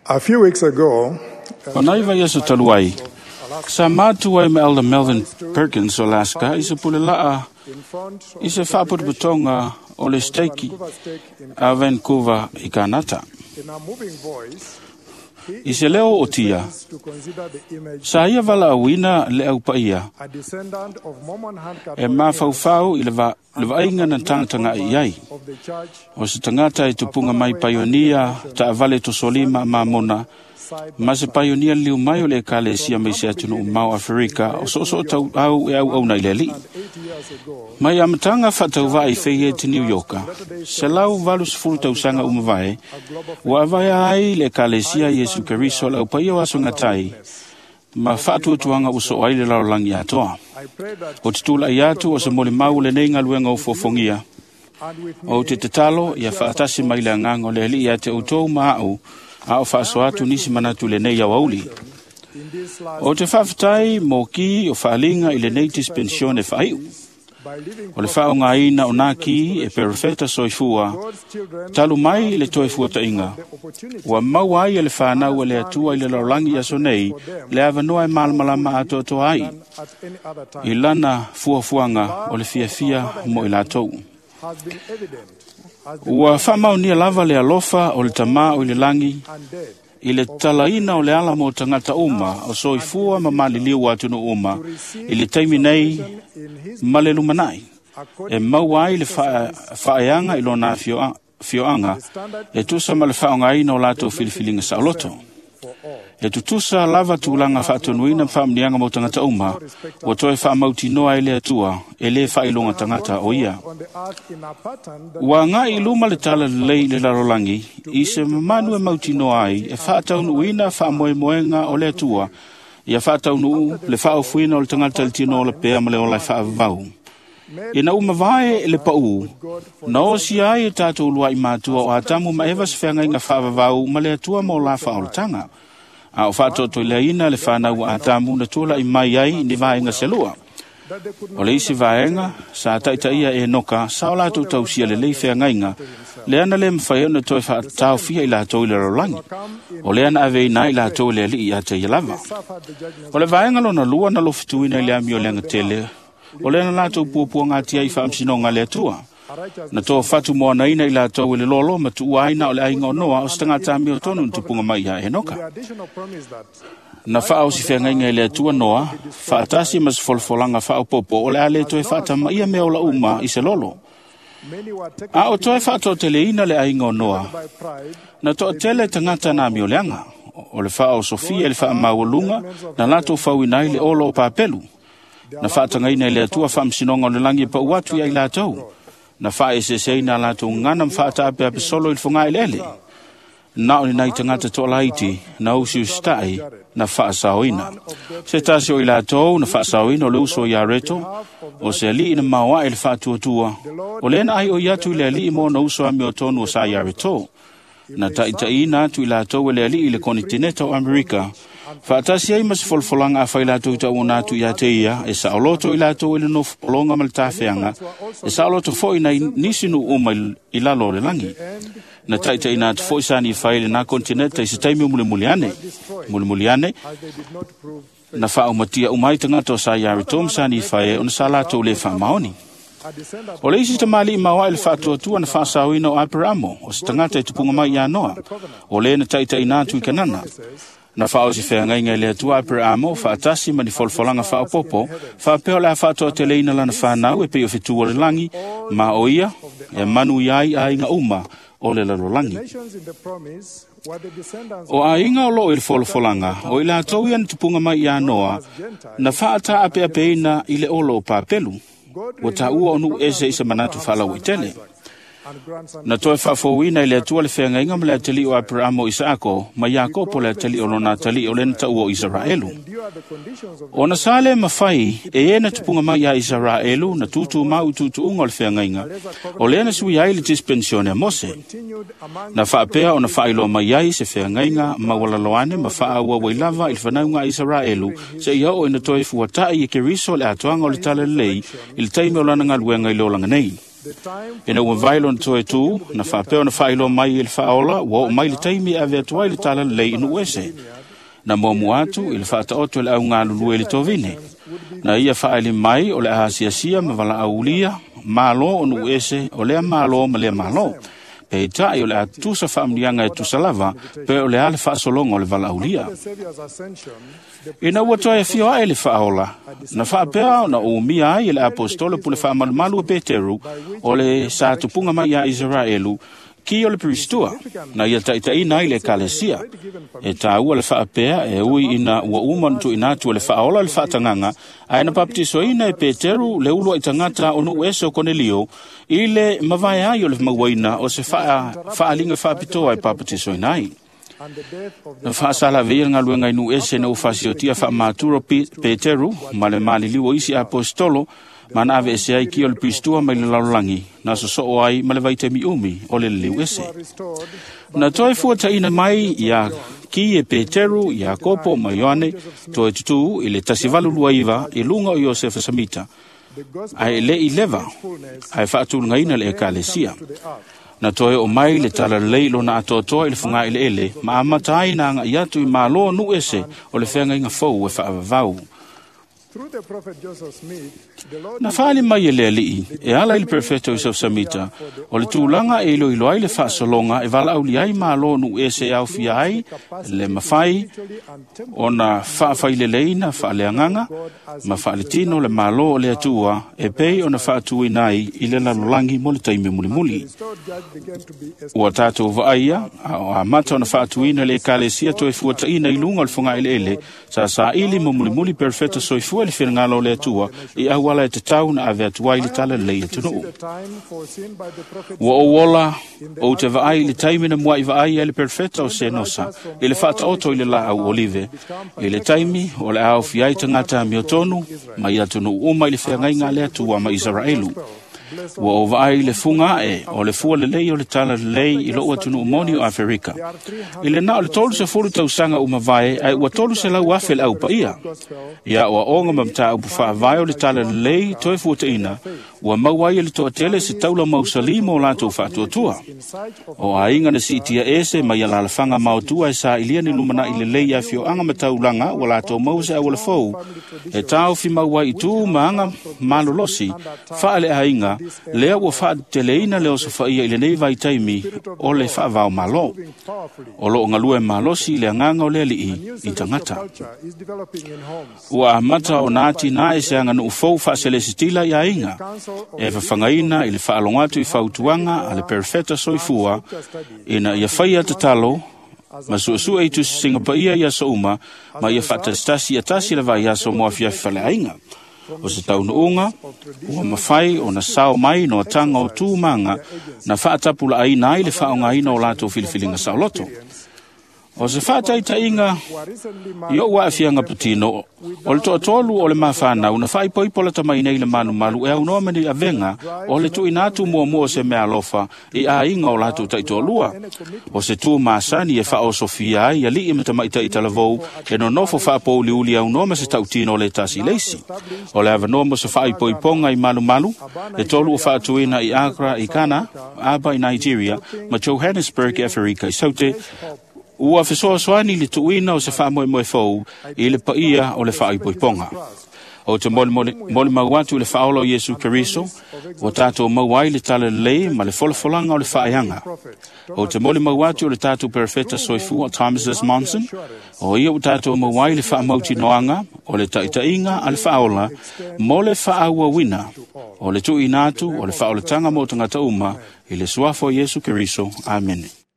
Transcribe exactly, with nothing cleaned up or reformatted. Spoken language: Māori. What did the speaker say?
A few weeks ago, Panaiva yesu taluai. Sa matu ai me Elder Melvin Perkins, Alaska, isa pulelaa, isa whaput butonga o le steiki a Vancouver i Kanata. Isa leo o tia, sa ia wala awina le au paia, e mawhauwhau i le wainga na tangatanga i ai. O se tangata e tupunga mai paionia ta avale to solima ma mona, ma se paionia liu mai o le kalesia mai se atunu mau Afrika, o so so tau au e au au na ileli. Mai amatanga whatau vai wheye te New Yorka, se lau valus furu tau sanga umawai, wa vai ai le kalesia Yesu Keriso lau paia waso ngatai, ma whatu tuanga uso ai le lau langi atoa. O te tula i atu o se mole mau le neinga luenga ufofongia, o te tatalo ia whaatasi mai le ngango le li ia te utou maau, a o whaaso atu nisi manatu le nei au auli. O te whawhatai mō ki o whaalinga i le nei dispensione whaiu. O le whao ngā ina o nā ki e perifeta soifua, talu mai le toifua ta inga. Ua mau ai e le whanau e le atua i le laulangi aso nei, le avanoa e malamalama ato ato ai. I lana fuafuanga o le fia fia mo i latou. Ua whamau nia lava le alofa o le tama o le langi, i le talaina o le ala mo tangata uma, o soifua ma mali liu atu no uma, i le taimi nei, ma le lumanai. E maua i le whaeanga i lona fioanga, e tusa ma le whaongaina o lato filifilinga sa oloto. E tutusa lava tūlanga whaatonuina whaamnianga mo tangata uma, o toe whaamauti noa e le atua, e le whailonga tangata o ia. Ua ngā i luma le tala lei le larolangi, i se mamanu e mauti noa ai, e whaataunuina whaamoemoenga o le atua, ia whaataunu le whaofuina o le tangata le tino o le pēa ma le o lai whaavavau. E na uma vae e le pau, na o si ai e tātou lua i mātua o atamu ma ewa se whenga inga whaavavau ma le atua mo la whaoltanga. A o whātoto le ina le whanau a tamu na tūla i mai ai ni vaenga selua. O le isi vaenga, sa taita ia e noka, sa o lātou tau sia le lei whea ngainga, le ana le mwhai ana toi whaatau fia i lātou i le rolangi. O le ana ave ina i lātou le li i ate i lava. O le vaenga lo na lua na lo fituina i le amio le ngatele, o le ana lātou puapua ngātia i whaamsinonga le atua. Na tō whatu moa na ina i la tau ele lolo ma tu aina o le ainga o noa o stangata mi o tonu tupunga mai ha e noka. Na whao si whenga inga i le atua noa, whaatasi mas folfolanga whao popo o le ale toi whata ma ia mea o la uma i se lolo. A o toi whato te le ina le ainga o noa, na tō tele tangata na mi o leanga, o le whao Sofia e le wha maulunga, na lato whau inai le olo o pāpelu. Na whaatanga ina i le atua whamsinonga o le langi pa uatu ia i la tau. Na wha e se sei na lato ngana mwhata ape ape solo il funga ilele. Na o ni nai tangata toa laiti, na usi ustai, na wha saoina. Se tasi o i lato, na wha saoina o le uso i areto, o se li ina mawa e le wha tua tua. O le na ai o iatu i le li mo na uso ami o tonu o sa i areto. Na taita ina atu i lato e le li i le kontinenta o Amerika. Whaatasi ai mas folfolanga a whai lato i tau natu i ate ia, e sa oloto i lato i le no polonga mal tawhianga, e sa oloto fo i nai nisinu uma i lalo le langi. Na taita i natu fo i sani i whai le na kontinenta i se taimi mule muliane. Mule muliane, na wha umatia umai tangata o sa iari tom sani i whai o na sa lato le wha maoni. O le isi tamali i mawa i le whaatua tua na wha sawina o Aperamo, o se tangata i tupunga mai i anoa, o le na taita i natu i kanana. Na whao si whea ngai ngai lea tua per amo, whaatasi mani folfolanga whao popo, whapeo lea whātoa te leina lana whanau e peo whitua le langi, ma o ia, e manu iai a inga uma o le lalo langi. O a inga o lo i le folfolanga, o i la tau ian tupunga mai i anoa, na whaata ape ape ina i le olo o pāpelu, o ta ua onu ese isa manatu whalau i tele. Na toe whafowina i le atua le whenga inga mele atali o Abrahamo Isaako, ma Iakopo le atali o lona atali o lena tau o Israelu. O na sale mawhai, e e na tupunga mai a Israelu, na tutu mau tutu unga le whenga inga, o lena sui ai le dispensione a Mose. Na whaapea o na whailo mai ai se whenga inga, ma walaloane ma wha ua wailava il whanaunga Israelu, se ia o ina toe fuatai e ke riso le atuanga o le tala lei, il taime o lana ngaluenga i lo langa nei. Ina ua vailo na toe tu, na whapeo na whailo mai ili whaola, wa o mai le taimi a vea tuai le tala lei inu ese. Na mua muatu ili whaata otu ele au ngā lulu ili tovine. Na ia whaili mai o le ahasia sia ma wala aulia, malo o nu ese, o lea malo ma lea malo. Pe tai o le atusa whaamnianga e tusalava, pe o le ale whaasolonga o le wala aulia. Ina ua toa e fioa e le whaola, na whaapea na o mia ai le apostolo pu le whaamalumalu o Peteru, o le sa tupunga mai a Israelu, ki o le Pristua, na ia taitai nai le kalesia. E ta ua le whaapea e ui ina ua umantu inatu o le whaola le whaatanganga, a ina baptiso ina e Peteru le ulua i tangata o nu ese o Cornelio, i le mawai ai o le mawaina o se whaalinga whaapitoa e baptiso inai. Na whaasala vea ngā luenga inu ese na ufasio tia whaamatura Peteru, ma le maliliu o isi apostolo, mana ave ese ai ki o le Pristua mai le laulangi, na so so ai ma le vaitemi umi o le liu ese. Na toi fuata ina mai ia ki e Peteru, Iakopo ma Ioane, toi tutu i le tasivalu luaiva i lunga o Iosefa Samita. Ai le i leva, ai whaatulunga ina le ekalesia. Na toe o mai le tala leilo na atoatoa i le funga i le ele, ma amatai na anga iatu i malo nu ese o le whenga inga fau e whaavavau. Na whaali mai e lea lii, e ala i le prefeto Joseph Samita, o le tūlanga e ilo ilo ai le whaasolonga e wala auli ai malo nu ese au fia ai, le mawhai, o na whaafai le leina, whaaleanganga, ma whaale tino le malo o le atua, e pei o na whaatui nai i le lalolangi mo le taimi muli muli. Ua tātou vaaia, a mata o na whaatui na le kalesia to e fuata ina i lunga o le funga ele ele, sa sa ili mo muli muli prefeto soifua le whenangalo le atua, i awala e te tau na ave atuai le tala le atunu. Ua o wola, o te vaai le taimi na mua i vaai e le perfeta o se nosa, i le whaata oto i le la au olive, i le taimi o le au fiai tangata mi otonu, ma i atunu uma i le whengai ngā le atua ma Israelu. Ua o vaai le funga e, o le fua le lei o le tala le lei i lo atunu umoni o Afrika. I le nao le tolu se furu tau sanga uma vae, ai ua tolu se lau afe le au pa ia. Ia ua onga mamta au pufa vae o le tala le lei toe fuata ina, ua mauai le toa tele se taula mausalima o lato whaatua tua. O a inga na si itia ese ma ia lalafanga mautua e sa ilia ni lumana i le lei a fio anga mataulanga o lato mause a wala fau. E tau fi mauai i tu maanga malolosi, faale a inga, lea ua wha teleina leo sa whaia i le nei vai taimi o le wha vau malo. O lo ngalue malosi le nganga o le li i tangata. Ua mata o nati na e se anga nu ufou wha selesitila i a inga. E whawhangaina i le whaalongatu i whautuanga a le perfeta soifua ina ia whaia te talo ma suasua i tu singa ia ia sa uma ma ia whatastasi atasi le vai aso moa fiafi whale ainga. O se taunu unga, ua mawhai o na sao mai no tanga o tūmanga na whaatapula aina ai le whaonga ina o lato filifilinga sao loto. O se whaataita inga, i o waafianga patino, o le toa tolu o le mawhanau na whai poipola tamai nei le manu malu e au noa mani a venga o le tu inatu mua mua se mea lofa i a inga o lato taito lua. O se tu maasani e whao sofia ai a li ima tamaita i talavou e no nofo whaapo uli uli au noa ma se tautino le tasi leisi. O le avanoa mo se whai poiponga i malu malu e tolu o whaatuina i Accra i Kana, Aba i Nigeria, ma Johannesburg e Afrika i Saute, ua fesoa soani le tuina o se wha moe moe fau i le paia o le wha i poiponga. O te mole mole mauatu le whaola o Yesu Keriso, o tātou mauai le tala lei ma le wholafolanga o le whaeanga. O te mole mauatu o le tātou perfeta soifu o Thomas S. Monson, o ia o tātou mauai le wha mauti noanga, o le taitainga a le whaola, mo le whaaua wina, o le tu inatu, o le whaola tanga mo tangata uma, i le suafo Yesu Keriso. Amen.